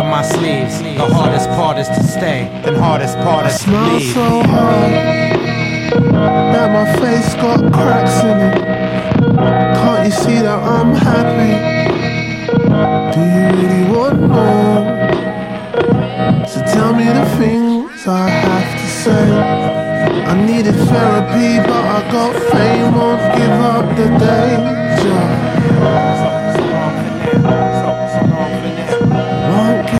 on my sleeves. The hardest part is to stay, the hardest part is to Smile leave. so hard that my face got cracks in it. Can't you see that I'm happy? Do you really want more? So tell me the things I have to say. I needed therapy, but I got fame. Won't give up the danger.